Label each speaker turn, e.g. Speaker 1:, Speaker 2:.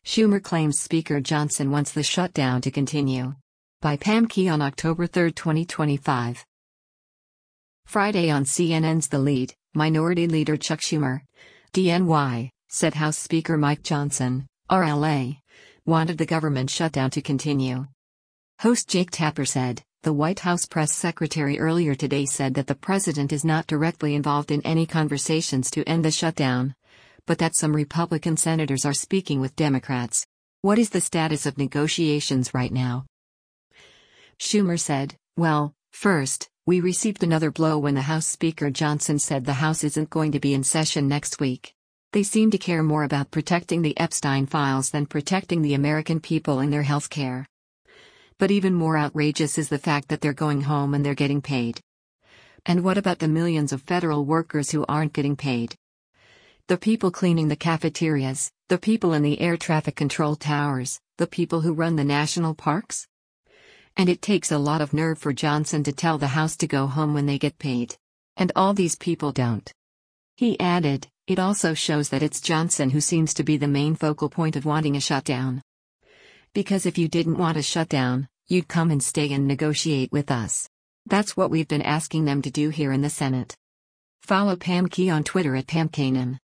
Speaker 1: Schumer claims Speaker Johnson wants the shutdown to continue. By Pam Key on October 3, 2025. Friday on CNN's The Lead, Minority Leader Chuck Schumer, DNY, said House Speaker Mike Johnson, RLA, wanted the government shutdown to continue. Host Jake Tapper said, the White House press secretary earlier today said that the president is not directly involved in any conversations to end the shutdown, but that some Republican senators are speaking with Democrats. What is the status of negotiations right now? Schumer said, well, first, we received another blow when the House Speaker Johnson said the House isn't going to be in session next week. They seem to care more about protecting the Epstein files than protecting the American people and their health care. But even more outrageous is the fact that they're going home and they're getting paid. And what about the millions of federal workers who aren't getting paid? The people cleaning the cafeterias, the people in the air traffic control towers, the people who run the national parks? And it takes a lot of nerve for Johnson to tell the House to go home when they get paid. And all these people don't. He added, it also shows that it's Johnson who seems to be the main focal point of wanting a shutdown. Because if you didn't want a shutdown, you'd come and stay and negotiate with us. That's what we've been asking them to do here in the Senate. Follow Pam Key on Twitter at PamKanan.